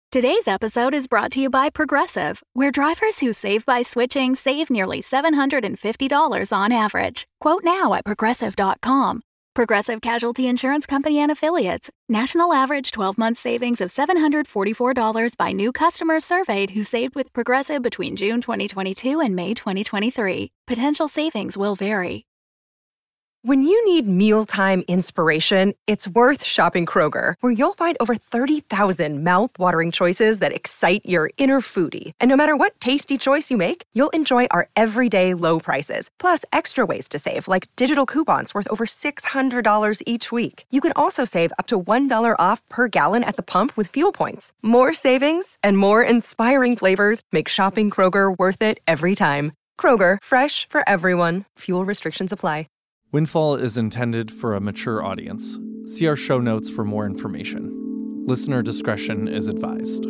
Today's episode is brought to you by Progressive, where drivers who save by switching save nearly $750 on average. Quote now at Progressive.com. Progressive Casualty Insurance Company and Affiliates. National average 12-month savings of $744 by new customers surveyed who saved with Progressive between June 2022 and May 2023. Potential savings will vary. When you need mealtime inspiration, it's worth shopping Kroger, where you'll find over 30,000 mouth-watering choices that excite your inner foodie. And no matter what tasty choice you make, you'll enjoy our everyday low prices, plus extra ways to save, like digital coupons worth over $600 each week. You can also save up to $1 off per gallon at the pump with fuel points. More savings and more inspiring flavors make shopping Kroger worth it every time. Kroger, fresh for everyone. Fuel restrictions apply. Windfall is intended for a mature audience. See our show notes for more information. Listener discretion is advised.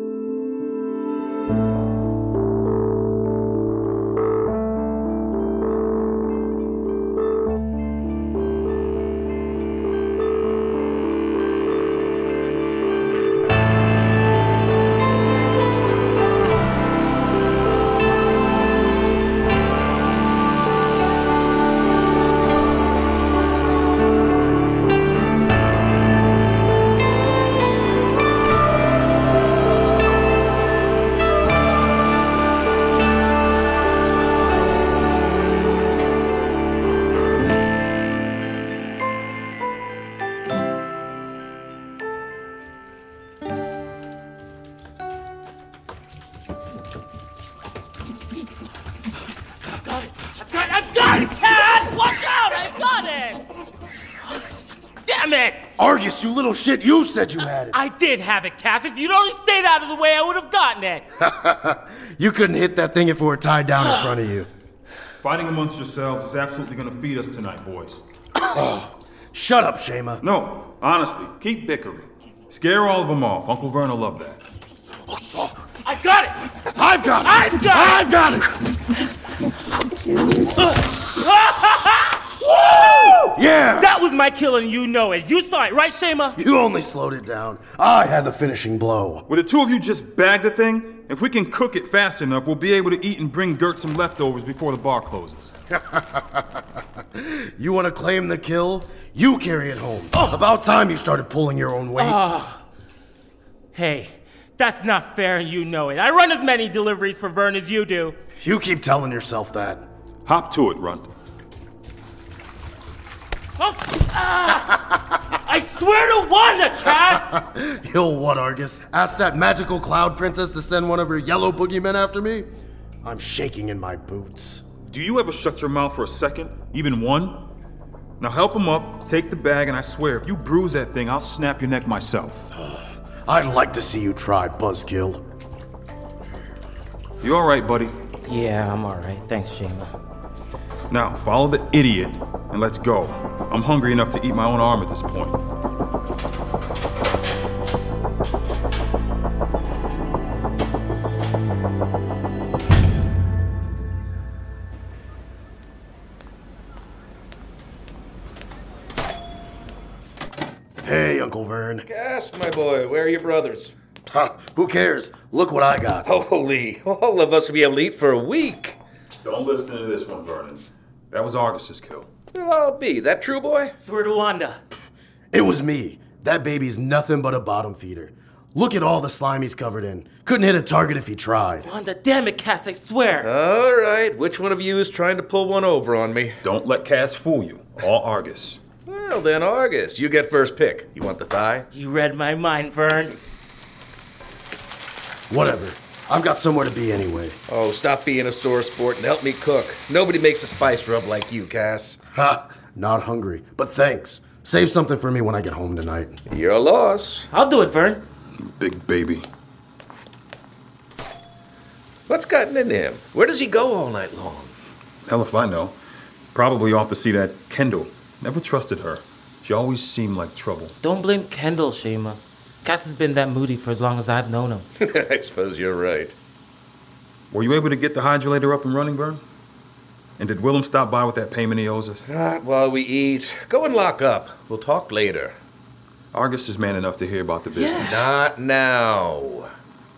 I've got it, Cat! Watch out! I've got it! Damn it! Argus, you little shit, you said you had it. I did have it, Cass. If you'd only stayed out of the way, I would have gotten it. You couldn't hit that thing if it were tied down in front of you. Fighting amongst yourselves is absolutely going to feed us tonight, boys. Oh, shut up, Shema. No, honestly, keep bickering. Scare all of them off. Uncle Vern will love that. I got it! I've got it! I've got it! Woo! Yeah! That was my kill and you know it. You saw it, right, Shema? You only slowed it down. I had the finishing blow. Will the two of you just bag the thing? If we can cook it fast enough, we'll be able to eat and bring Gert some leftovers before the bar closes. You want to claim the kill? You carry it home. Oh. About time you started pulling your own weight. Hey, that's not fair and you know it. I run as many deliveries for Vern as you do. You keep telling yourself that. Hop to it, Runt. I swear to Wanda, Cass! You'll what, Argus? Ask that magical cloud princess to send one of her yellow boogeymen after me? I'm shaking in my boots. Do you ever shut your mouth for a second? Even one? Now help him up, take the bag, and I swear, if you bruise that thing, I'll snap your neck myself. I'd like to see you try, Buzzkill. You all right, buddy? Yeah, I'm all right. Thanks, Shema. Now, follow the idiot, and let's go. I'm hungry enough to eat my own arm at this point. Hey, Uncle Vern. Cass, my boy, where are your brothers? Who cares? Look what I got. Holy, all of us will be able to eat for a week. Don't listen to this one, Vernon. That was Argus's kill. Well, I'll be. That true, boy? Swear to Wanda. It was me. That baby's nothing but a bottom feeder. Look at all the slime he's covered in. Couldn't hit a target if he tried. Wanda, damn it, Cass, I swear. All right, which one of you is trying to pull one over on me? Don't let Cass fool you. All Argus. Well, then, Argus, you get first pick. You want the thigh? You read my mind, Vern. Whatever. I've got somewhere to be anyway. Oh, stop being a sore sport and help me cook. Nobody makes a spice rub like you, Cass. Ha! Not hungry, but thanks. Save something for me when I get home tonight. Your loss. I'll do it, Vern. Big baby. What's gotten into him? Where does he go all night long? Hell if I know. Probably off to see that Kendall. Never trusted her. She always seemed like trouble. Don't blame Kendall, Shema. Cass has been that moody for as long as I've known him. I suppose you're right. Were you able to get the hydrolator up and running, Vern? And did Willem stop by with that payment he owes us? Not while we eat. Go and lock up. We'll talk later. Argus is man enough to hear about the business. Not now.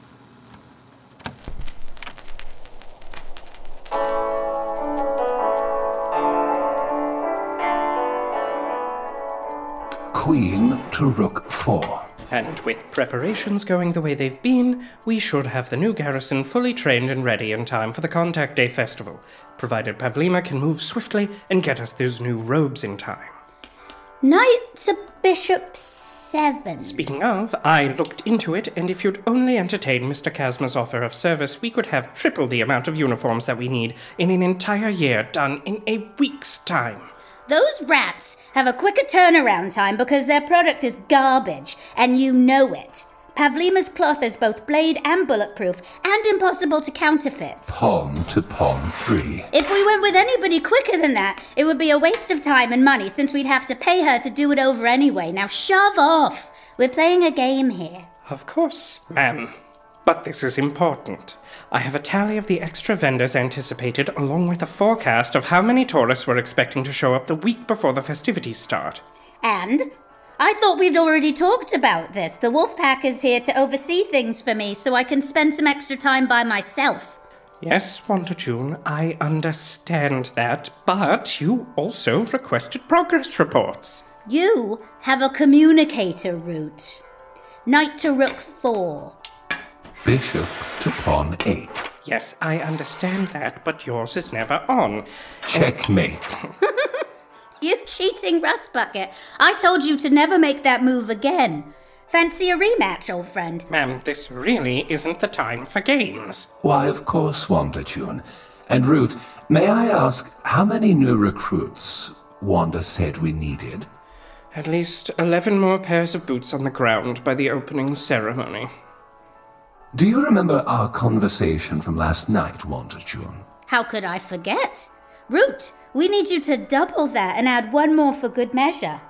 Queen to Rook 4. And with preparations going the way they've been, we should have the new garrison fully trained and ready in time for the Contact Day festival, provided Pavlima can move swiftly and get us those new robes in time. Knight to Bishop 7. Speaking of, I looked into it, and if you'd only entertain Mr. Chasma's offer of service, we could have triple the amount of uniforms that we need in an entire year, done in a week's time. Those rats have a quicker turnaround time because their product is garbage, and you know it. Pavlima's cloth is both blade and bulletproof, and impossible to counterfeit. Pawn to Pawn 3. If we went with anybody quicker than that, it would be a waste of time and money, since we'd have to pay her to do it over anyway. Now shove off. We're playing a game here. Of course, ma'am. But this is important. I have a tally of the extra vendors anticipated, along with a forecast of how many tourists we're expecting to show up the week before the festivities start. And? I thought we'd already talked about this. The Wolfpack is here to oversee things for me, so I can spend some extra time by myself. Yes, Wandajune, I understand that, but you also requested progress reports. You have a communicator route. Knight to Rook 4. Bishop to Pawn 8. Yes, I understand that, but yours is never on. Checkmate. You cheating rustbucket. I told you to never make that move again. Fancy a rematch, old friend? Ma'am, this really isn't the time for games. Why, of course, Wandajune. And Root, may I ask how many new recruits Wanda said we needed? At least 11 more pairs of boots on the ground by the opening ceremony. Do you remember our conversation from last night, Wandajune? How could I forget? Root, we need you to double that and add one more for good measure.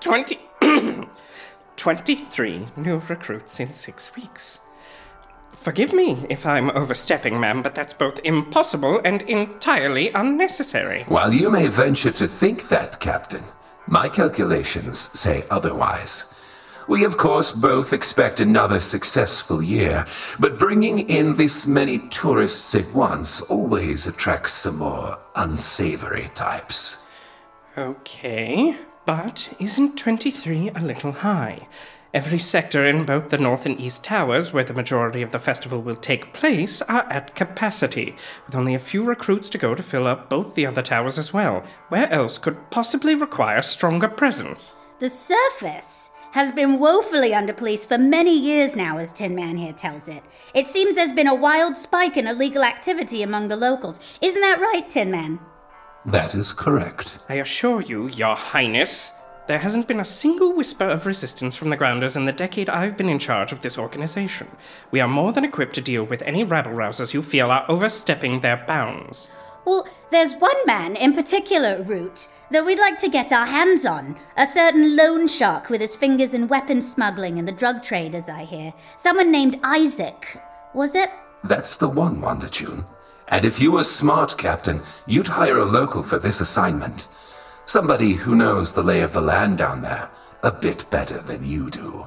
23 new recruits in 6 weeks. Forgive me if I'm overstepping, ma'am, but that's both impossible and entirely unnecessary. While you may venture to think that, Captain, my calculations say otherwise. We, of course, both expect another successful year, but bringing in this many tourists at once always attracts some more unsavory types. Okay, but isn't 23 a little high? Every sector in both the North and East Towers, where the majority of the festival will take place, are at capacity, with only a few recruits to go to fill up both the other towers as well. Where else could possibly require stronger presence? The surface has been woefully underpoliced for many years now, as Tin Man here tells it. It seems there's been a wild spike in illegal activity among the locals. Isn't that right, Tin Man? That is correct. I assure you, Your Highness, there hasn't been a single whisper of resistance from the Grounders in the decade I've been in charge of this organization. We are more than equipped to deal with any rabble-rousers you feel are overstepping their bounds. Well, there's one man in particular, Root, that we'd like to get our hands on. A certain loan shark with his fingers in weapon smuggling and the drug trade, as I hear. Someone named Isaac. Was it? That's the one, Wandajune. And if you were smart, Captain, you'd hire a local for this assignment. Somebody who knows the lay of the land down there a bit better than you do.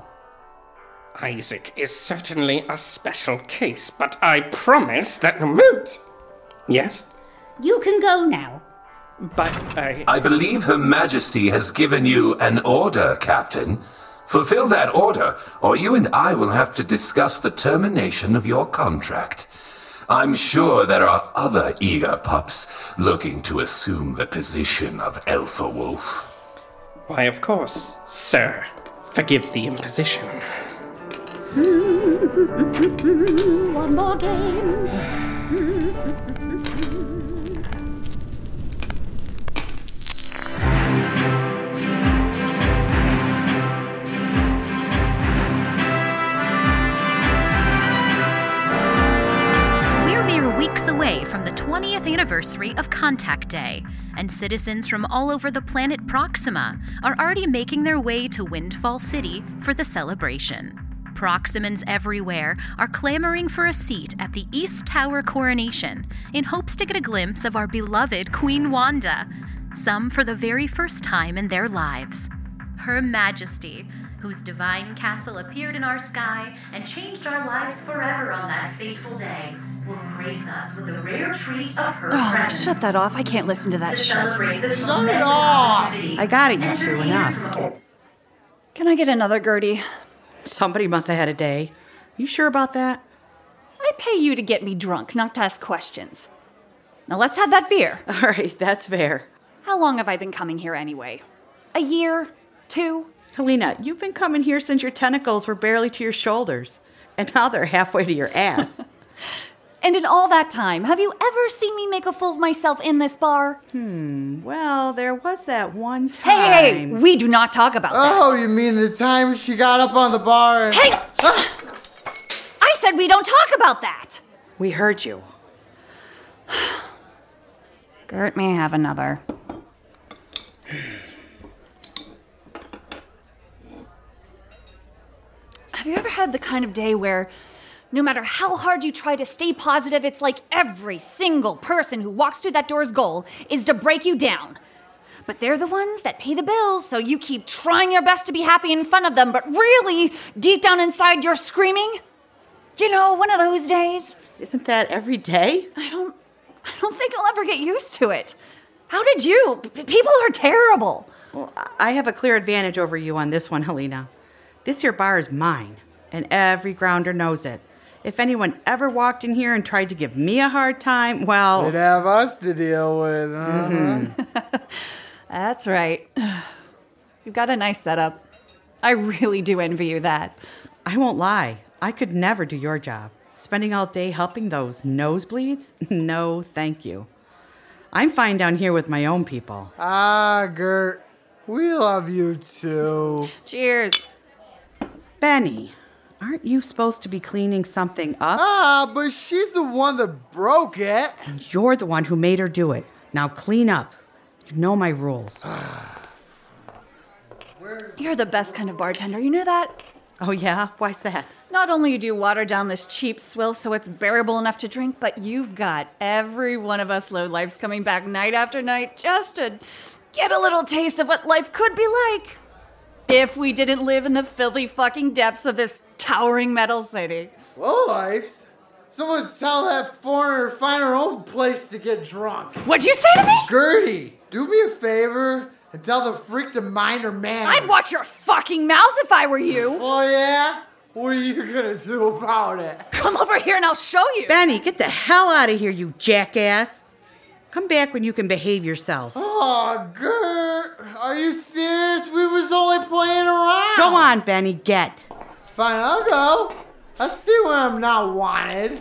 Isaac is certainly a special case, but I promise that... Root! Yes? You can go now. But I believe Her Majesty has given you an order, Captain. Fulfill that order, or you and I will have to discuss the termination of your contract. I'm sure there are other eager pups looking to assume the position of Alpha Wolf. Why, of course, sir. Forgive the imposition. One more game. Weeks away from the 20th anniversary of Contact Day, and citizens from all over the planet Proxima are already making their way to Windfall City for the celebration. Proximans everywhere are clamoring for a seat at the East Tower coronation in hopes to get a glimpse of our beloved Queen Wanda, some for the very first time in their lives. Her Majesty, whose divine castle appeared in our sky and changed our lives forever on that fateful day, will grace us with the rare treat of her presence. Shut that off. I can't listen to that shit. Shut it off! I got it, you two. Enough. Can I get another, Gertie? Somebody must have had a day. You sure about that? I pay you to get me drunk, not to ask questions. Now let's have that beer. All right, that's fair. How long have I been coming here anyway? A year? 2? Helena, you've been coming here since your tentacles were barely to your shoulders. And now they're halfway to your ass. And in all that time, have you ever seen me make a fool of myself in this bar? Well, there was that one time. Hey, we do not talk about that. Oh, you mean the time she got up on the bar and... Hey! I said we don't talk about that! We heard you. Gert may have another. Have you ever had the kind of day where no matter how hard you try to stay positive, it's like every single person who walks through that door's goal is to break you down? But they're the ones that pay the bills, so you keep trying your best to be happy in front of them, but really, deep down inside, you're screaming? You know, one of those days. Isn't that every day? I don't think I'll ever get used to it. How did you? People are terrible. Well, I have a clear advantage over you on this one, Helena. This here bar is mine, and every grounder knows it. If anyone ever walked in here and tried to give me a hard time, well... They'd have us to deal with, That's right. You've got a nice setup. I really do envy you that. I won't lie. I could never do your job. Spending all day helping those nosebleeds? No, thank you. I'm fine down here with my own people. Ah, Gert, we love you too. Cheers. Benny, aren't you supposed to be cleaning something up? Ah, but she's the one that broke it. And you're the one who made her do it. Now clean up. You know my rules. You're the best kind of bartender, you know that? Oh yeah? Why's that? Not only do you water down this cheap swill so it's bearable enough to drink, but you've got every one of us lowlifes coming back night after night just to get a little taste of what life could be like if we didn't live in the filthy fucking depths of this towering metal city. Lowlifes? Someone tell that foreigner to find her own place to get drunk. What'd you say to me? Gertie, do me a favor and tell the freak to mind her manners. I'd watch your fucking mouth if I were you. Oh yeah? What are you gonna do about it? Come over here and I'll show you. Benny, get the hell out of here, you jackass. Come back when you can behave yourself. Oh, Gert, are you serious? We was only playing around. Go on, Benny, get. Fine, I'll go. I'll see when I'm not wanted.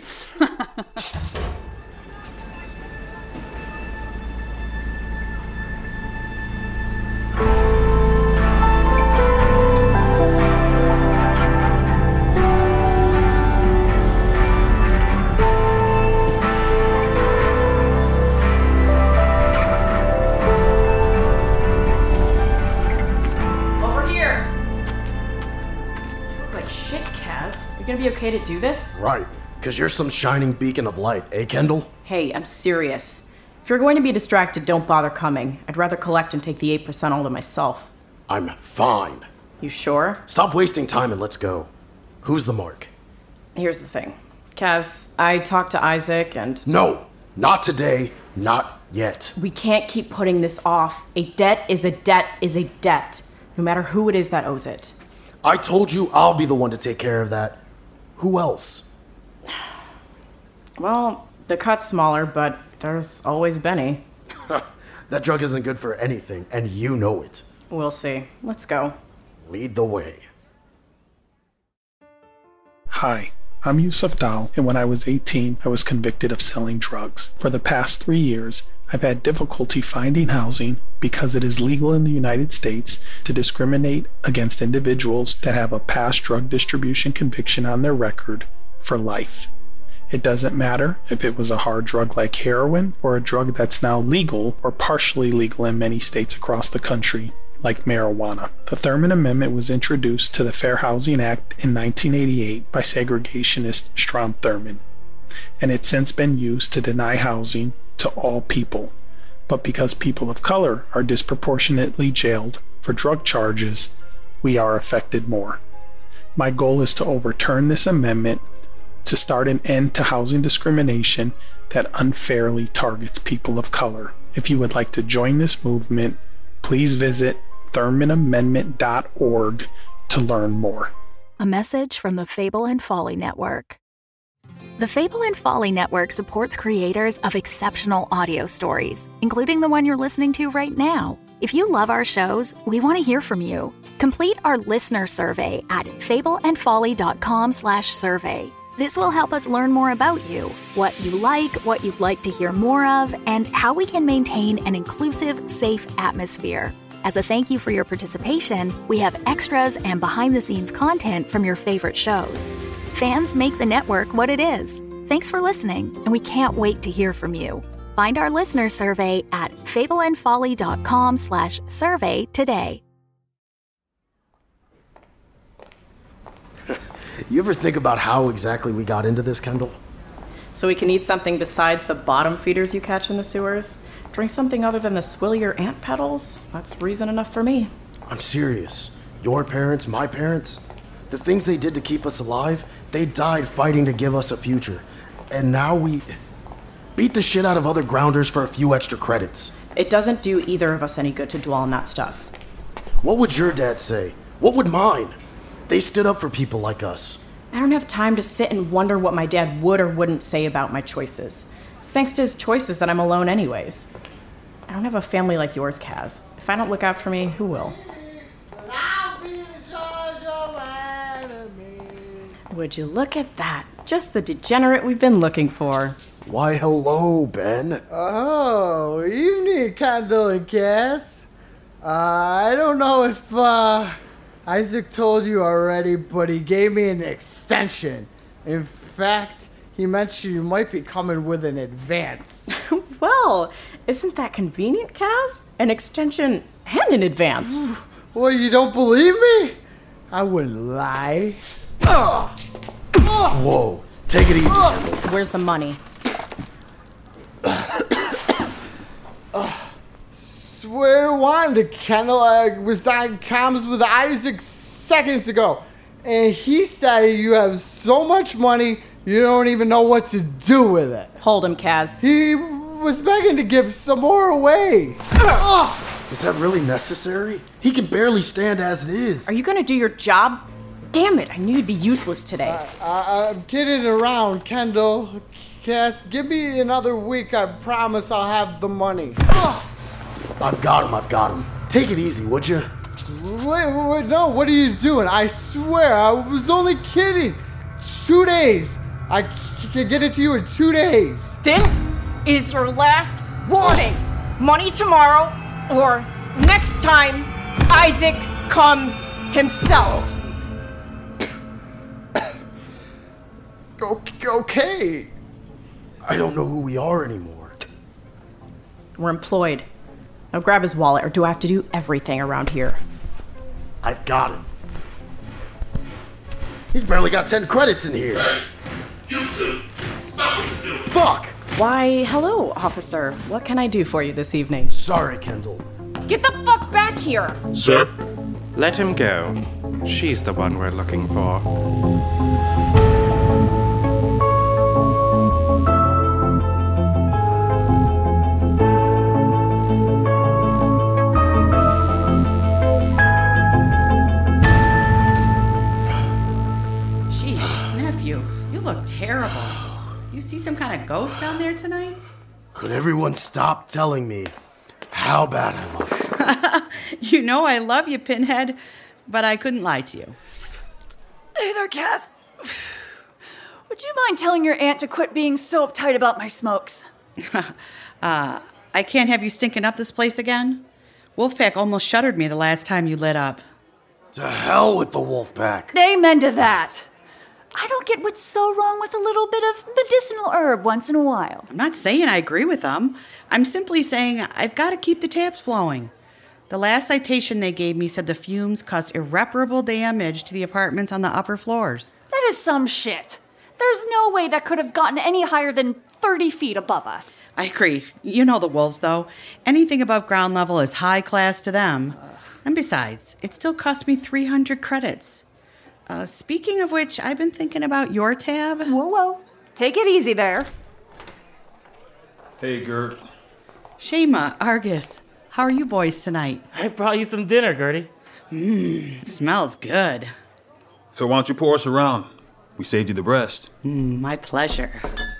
You're gonna be okay to do this? Right, because you're some shining beacon of light, eh, Kendall? Hey, I'm serious. If you're going to be distracted, don't bother coming. I'd rather collect and take the 8% all to myself. I'm fine. You sure? Stop wasting time and let's go. Who's the mark? Here's the thing. Kaz, I talked to Isaac and... No, not today, not yet. We can't keep putting this off. A debt is a debt is a debt, no matter who it is that owes it. I told you I'll be the one to take care of that. Who else? Well, the cut's smaller, but there's always Benny. That drug isn't good for anything, and you know it. We'll see. Let's go. Lead the way. Hi, I'm Yusuf Dal, and when I was 18, I was convicted of selling drugs. For the past 3 years, I've had difficulty finding housing because it is legal in the United States to discriminate against individuals that have a past drug distribution conviction on their record for life. It doesn't matter if it was a hard drug like heroin or a drug that's now legal or partially legal in many states across the country, like marijuana. The Thurman Amendment was introduced to the Fair Housing Act in 1988 by segregationist Strom Thurmond, and it's since been used to deny housing to all people. But because people of color are disproportionately jailed for drug charges, we are affected more. My goal is to overturn this amendment to start an end to housing discrimination that unfairly targets people of color. If you would like to join this movement, please visit ThurmanAmendment.org to learn more. A message from the Fable and Folly Network. The Fable and Folly Network supports creators of exceptional audio stories, including the one you're listening to right now. If you love our shows, we want to hear from you. Complete our listener survey at fableandfolly.com/survey. This will help us learn more about you, what you like, what you'd like to hear more of, and how we can maintain an inclusive, safe atmosphere. As a thank you for your participation, we have extras and behind-the-scenes content from your favorite shows. Fans make the network what it is. Thanks for listening, and we can't wait to hear from you. Find our listener survey at fableandfolly.com/survey today. You ever think about how exactly we got into this, Kendall? So we can eat something besides the bottom feeders you catch in the sewers? Drink something other than the swill your ant petals? That's reason enough for me. I'm serious. Your parents, my parents, the things they did to keep us alive, they died fighting to give us a future. And now we beat the shit out of other grounders for a few extra credits. It doesn't do either of us any good to dwell on that stuff. What would your dad say? What would mine? They stood up for people like us. I don't have time to sit and wonder what my dad would or wouldn't say about my choices. It's thanks to his choices that I'm alone anyways. I don't have a family like yours, Kaz. If I don't look out for me, who will? Would you look at that? Just the degenerate we've been looking for. Why, hello, Ben. Oh, evening, Kendall and Cass. I don't know if Isaac told you already, but he gave me an extension. In fact, he mentioned you might be coming with an advance. Well, isn't that convenient, Kaz? An extension and an advance. Well, you don't believe me? I wouldn't lie. Whoa, take it easy, Kendall. Where's the money? Swear to Wanda, Kendall, I was on comms with Isaac seconds ago, and he said you have so much money you don't even know what to do with it. Hold him, Kaz. He was begging to give some more away. Is that really necessary? He can barely stand as it is. Are you gonna do your job? Damn it, I knew you'd be useless today. I'm kidding around, Kendall. Cass, give me another week. I promise I'll have the money. I've got him. Take it easy, would you? Wait, no, what are you doing? I swear, I was only kidding. 2 days. I can get it to you in 2 days. This is your last warning. Money tomorrow, or next time Isaac comes himself. Okay. I don't know who we are anymore. We're employed. Now grab his wallet, or do I have to do everything around here? I've got him. He's barely got 10 credits in here. Hey, you two, stop what you're doing. Fuck! Why, hello, officer. What can I do for you this evening? Sorry, Kendall. Get the fuck back here! Sir? Let him go. She's the one we're looking for. Terrible. You see some kind of ghost down there tonight? Could everyone stop telling me how bad I look? You know I love you, Pinhead, but I couldn't lie to you. Hey there, Cass. Would you mind telling your aunt to quit being so uptight about my smokes? I can't have you stinking up this place again. Wolfpack almost shuttered me the last time you lit up. To hell with the Wolfpack. Amen to that. I don't get what's so wrong with a little bit of medicinal herb once in a while. I'm not saying I agree with them. I'm simply saying I've got to keep the taps flowing. The last citation they gave me said the fumes caused irreparable damage to the apartments on the upper floors. That is some shit. There's no way that could have gotten any higher than 30 feet above us. I agree. You know the wolves, though. Anything above ground level is high class to them. And besides, it still cost me 300 credits. Speaking of which, I've been thinking about your tab. Whoa. Take it easy there. Hey, Gert. Shema, Argus, how are you boys tonight? I brought you some dinner, Gertie. Smells good. So why don't you pour us around? We saved you the breast. My pleasure.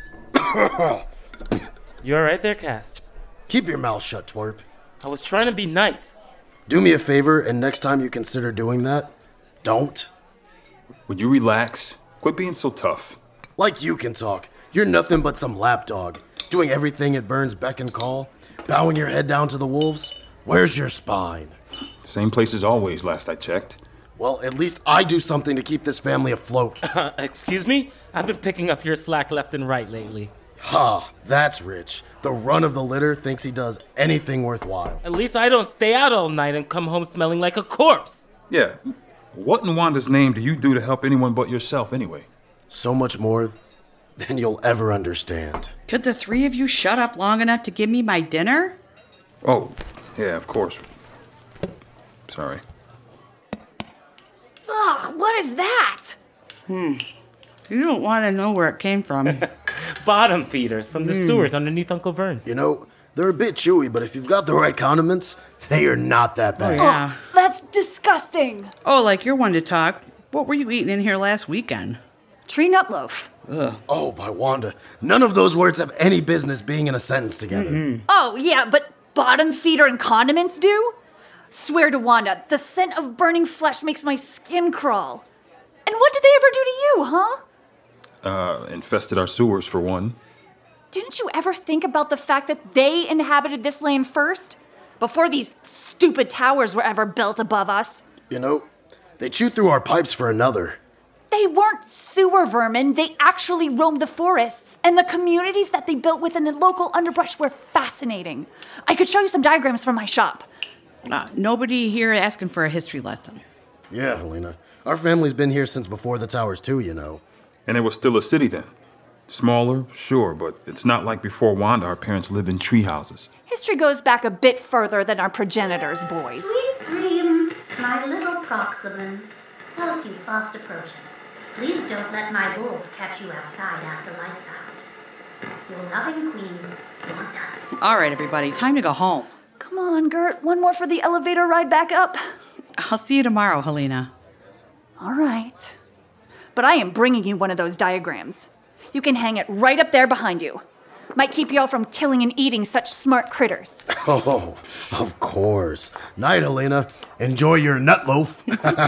You all right there, Cass? Keep your mouth shut, twerp. I was trying to be nice. Do me a favor, and next time you consider doing that, don't. Would you relax? Quit being so tough. Like you can talk. You're nothing but some lapdog, doing everything at Vern's beck and call, bowing your head down to the wolves. Where's your spine? Same place as always, last I checked. Well, at least I do something to keep this family afloat. Excuse me? I've been picking up your slack left and right lately. Ha, that's rich. The run of the litter thinks he does anything worthwhile. At least I don't stay out all night and come home smelling like a corpse. Yeah. What in Wanda's name do you do to help anyone but yourself anyway? So much more than you'll ever understand. Could the three of you shut up long enough to give me my dinner? Oh, yeah, of course. Sorry. Ugh, what is that? You don't want to know where it came from. Bottom feeders from the sewers underneath Uncle Vern's. You know, they're a bit chewy, but if you've got the right condiments, they are not that bad. Yeah. That's disgusting. Oh, like you're one to talk. What were you eating in here last weekend? Tree nut loaf. Ugh. Oh, by Wanda. None of those words have any business being in a sentence together. Oh, yeah, but bottom feeder and condiments do? Swear to Wanda, the scent of burning flesh makes my skin crawl. And what did they ever do to you, huh? Infested our sewers for one. Didn't you ever think about the fact that they inhabited this land first? Before these stupid towers were ever built above us? You know, they chewed through our pipes for another. They weren't sewer vermin. They actually roamed the forests. And the communities that they built within the local underbrush were fascinating. I could show you some diagrams from my shop. Nobody here asking for a history lesson. Yeah, Helena. Our family's been here since before the towers too, you know. And it was still a city then. Smaller, sure, but it's not like before Wanda our parents lived in tree houses. History goes back a bit further than our progenitors, boys. Sweet dreams, my little Proximans. Help you fast approaches. Please don't let my wolves catch you outside after lights out. Your loving queen, Wanda. All right, everybody, time to go home. Come on, Gert. One more for the elevator ride back up. I'll see you tomorrow, Helena. All right. But I am bringing you one of those diagrams. You can hang it right up there behind you. Might keep you all from killing and eating such smart critters. Oh, of course. Night, Helena. Enjoy your nut loaf.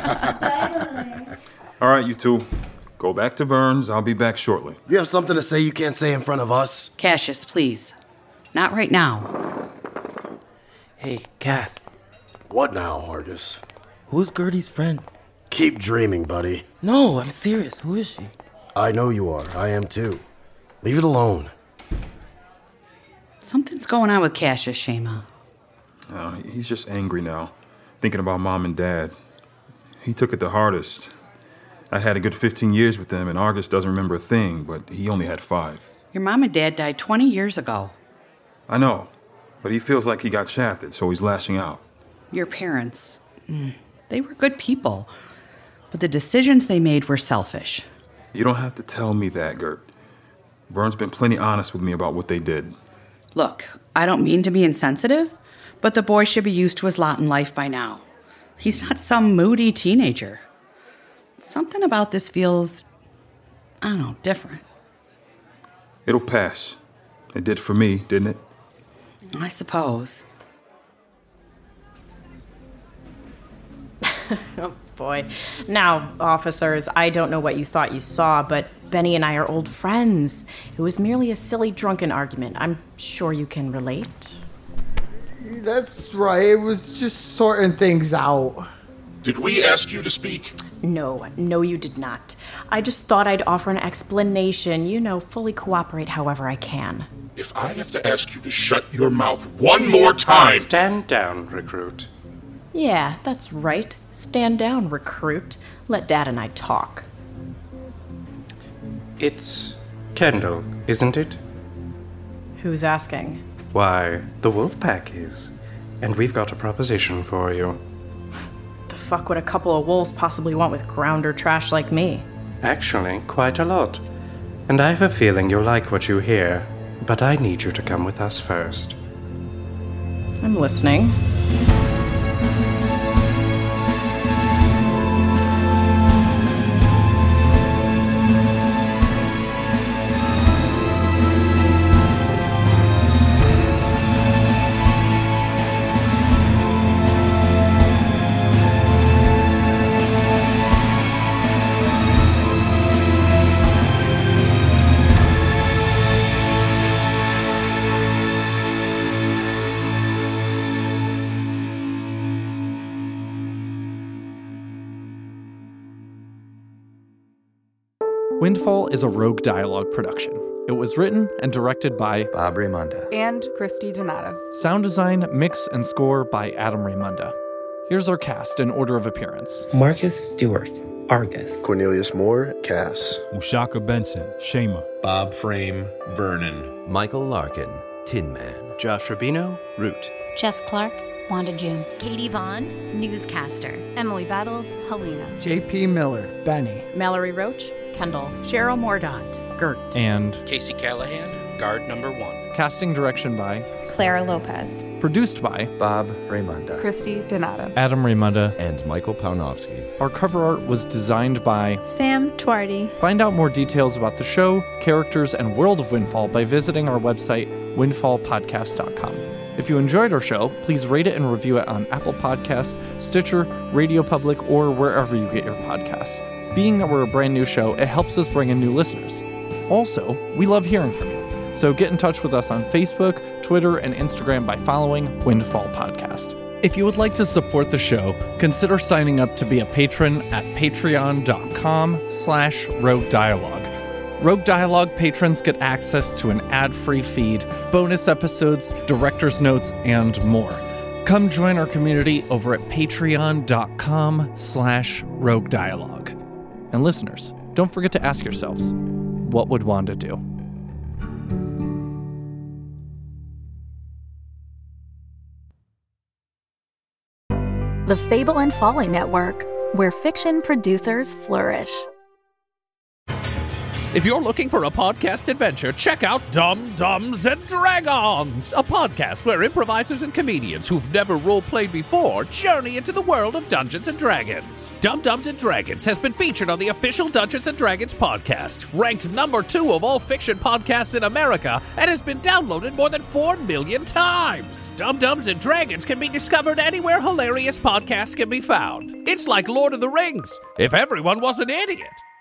All right, you two. Go back to Vern's. I'll be back shortly. You have something to say you can't say in front of us? Cassius, please. Not right now. Hey, Cass. What now, Argus? Who's Gertie's friend? Keep dreaming, buddy. No, I'm serious. Who is she? I know you are. I am too. Leave it alone. Something's going on with Cassius, Shema. He's just angry now, thinking about Mom and Dad. He took it the hardest. I had a good 15 years with them, and Argus doesn't remember a thing, but he only had 5. Your mom and dad died 20 years ago. I know, but he feels like he got shafted, so he's lashing out. Your parents, they were good people, but the decisions they made were selfish. You don't have to tell me that, Gert. Vern's been plenty honest with me about what they did. Look, I don't mean to be insensitive, but the boy should be used to his lot in life by now. He's not some moody teenager. Something about this feels, I don't know, different. It'll pass. It did for me, didn't it? I suppose. Oh, boy. Now, officers, I don't know what you thought you saw, but Benny and I are old friends. It was merely a silly drunken argument. I'm sure you can relate. That's right. It was just sorting things out. Did we ask you to speak? No, you did not. I just thought I'd offer an explanation, fully cooperate however I can. If I have to ask you to shut your mouth one more time... Stand down, recruit. Yeah, that's right. Stand down, recruit. Let Dad and I talk. It's Kendall, isn't it? Who's asking? Why, the Wolfpack is. And we've got a proposition for you. fuck would a couple of wolves possibly want with grounder trash like me? Actually, quite a lot. And I have a feeling you'll like what you hear, but I need you to come with us first. I'm listening. Windfall is a Rogue Dialogue production. It was written and directed by Bob Raymunda and Christy Donato. Sound design, mix, and score by Adam Raymunda. Here's our cast in order of appearance. Marcus Stewart, Argus. Cornelius Moore, Cass. Mushaka Benson, Shema. Bob Frame, Vernon. Michael Larkin, Tin Man. Josh Rubino, Root. Jess Clark, Wanda June. Katie Vaughn, newscaster. Emily Battles, Helena. JP Miller, Benny. Mallory Roach, Kendall. Cheryl Mordaunt, Gert. And Casey Callahan, guard number 1. Casting direction by Clara Lopez. Produced by Bob Raymunda. Christy Donato. Adam Raymunda. And Michael Pawnowski. Our cover art was designed by Sam Twardy. Find out more details about the show, characters, and world of Windfall by visiting our website, windfallpodcast.com. If you enjoyed our show, please rate it and review it on Apple Podcasts, Stitcher, Radio Public, or wherever you get your podcasts. Being that we're a brand new show, it helps us bring in new listeners. Also, we love hearing from you. So get in touch with us on Facebook, Twitter, and Instagram by following Windfall Podcast. If you would like to support the show, consider signing up to be a patron at patreon.com/Rogue Dialogue. Rogue Dialogue patrons get access to an ad-free feed, bonus episodes, director's notes, and more. Come join our community over at patreon.com/Rogue Dialogue. And listeners, don't forget to ask yourselves, what would Wanda do? The Fable and Folly Network, where fiction producers flourish. If you're looking for a podcast adventure, check out Dumb Dumbs and Dragons, a podcast where improvisers and comedians who've never role-played before journey into the world of Dungeons & Dragons. Dumb Dumbs and Dragons has been featured on the official Dungeons & Dragons podcast, ranked number 2 of all fiction podcasts in America, and has been downloaded more than 4 million times. Dumb Dumbs and Dragons can be discovered anywhere hilarious podcasts can be found. It's like Lord of the Rings, if everyone was an idiot.